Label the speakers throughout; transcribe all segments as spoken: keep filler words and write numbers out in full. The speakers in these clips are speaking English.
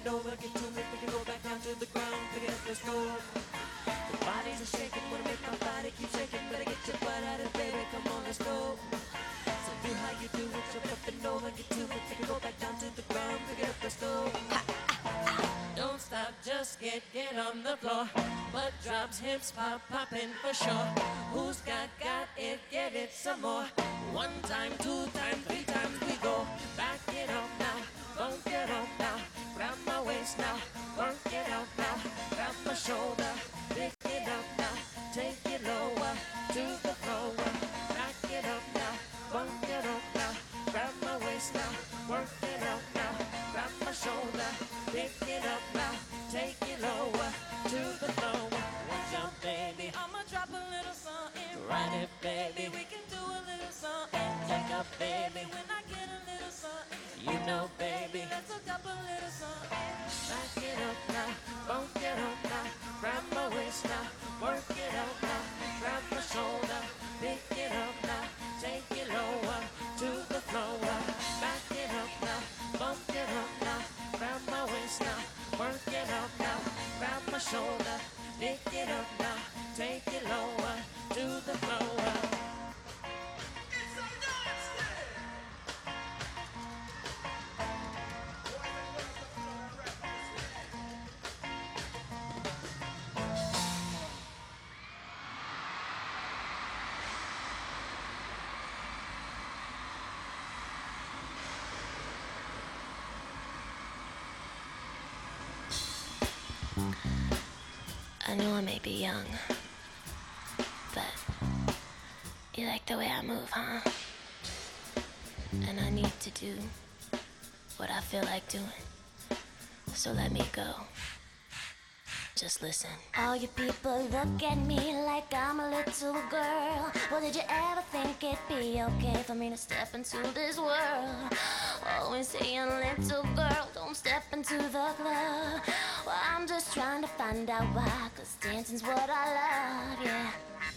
Speaker 1: it over, get to it, we can go back down to the ground, pick it up, let's go. The bodies are shaking, wanna make my body keep shaking, better get your butt out of it, baby, come on, let's go. So do how you do it, jump up and over, get to it, we can go back down to the ground, pick it up, let's go. Don't stop, just get, get on the floor. Butt drops, hips pop, popping for sure. Who's got, got it, get it some more. One time, two times, three times we go. Back it up now, bump it up now. Grab my waist now, work it out now. Grab my shoulder, pick it up now. Take it lower, to the floor. Back it up now, bump it up now. Grab my waist now, work it out now. Grab my shoulder, pick it up now. Take it lower, to the floor. Watch out, baby, I'ma drop a little something. Ride it, baby, we can do a little something. Take up, baby, when I get a little something. You know, baby, let's hook up a little something. Back it up now, bump it up now. Grab my waist now, work it out now. Grab my shoulder, pick it up now. Take it lower, to the floor. Back it up now, bump it up now. Grab my waist now, work it out now. Grab my shoulder, pick it up now. Take it lower, to the floor.
Speaker 2: I know I may be young, but you like the way I move, huh? And I need to do what I feel like doing, so let me go. Just listen.
Speaker 3: All you people look at me like I'm a little girl. Well, did you ever think it'd be okay for me to step into this world? Always saying, little girl, don't step into the club. Well, I'm just trying to find out why, cause dancing's what I love, yeah.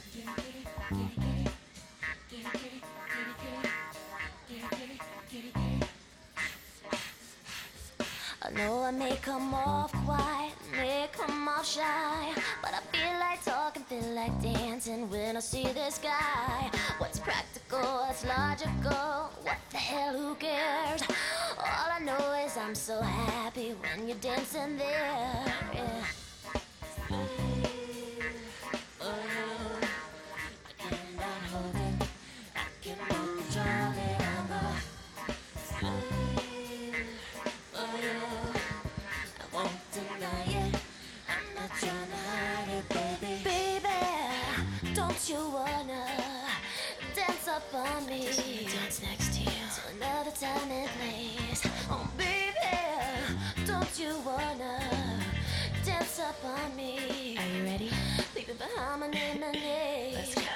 Speaker 3: I know I may come off quiet, may come off shy, but I feel like talking, feel like dancing when I see this guy. What's practical, what's logical, what the hell, who cares? All I know is I'm so happy when you're dancing there, yeah. You wanna dance up on me?
Speaker 2: Just wanna dance next to you.
Speaker 3: To another time and place. Oh baby, don't you wanna dance up on me?
Speaker 2: Are you ready?
Speaker 3: Leave it behind my name and name.
Speaker 2: Let's go.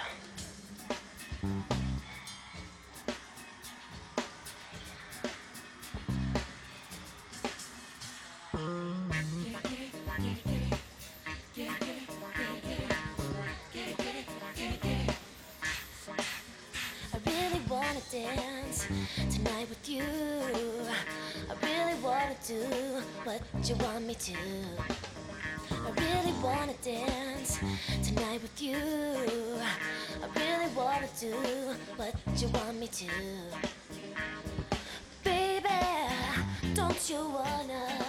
Speaker 3: Dance tonight with you. I really wanna do what you want me to. I really wanna dance tonight with you. I really wanna do what you want me to. Baby, don't you wanna